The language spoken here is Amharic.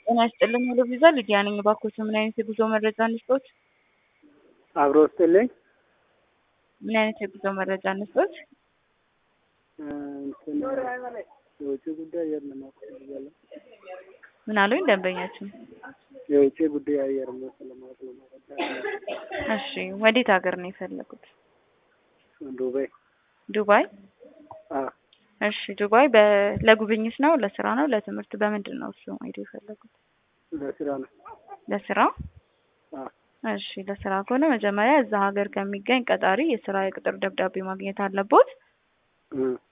ጤና ይስጥልኝ ሄሎ ቪዛ ሊዲያ ነኝ። እባክዎት ምን አይነት የጉዞ መረጃ እንስጥዎት? አብሮ ስጥልኝ። ምን አይነት የጉዞ መረጃ እንስጥዎት? እንትን የውጭ ጉዳይ አየር ለማወቅ ፈልጋለሁ። ምን አሉኝ ደንበኛችን? የውጭ ጉዳይ አየር ለማወቅ እሺ ወዴት ሀገር ነው የፈለጉት? ዱባይ። ዱባይ? አዎ። እሺ ዱባይ ለጉብኝት ነው ለስራ ነው ለትምህርት በምንድን ነው እሱ አይዶ የፈለጉት? ለስራ ነው። ለስራ? አዎ። እሺ ለስራ ከሆነ መጀመሪያ እዛ ሀገር ከሚገኝ ቀጣሪ የስራ የቅጥር ደብዳቤ ማግኘት አለቦት።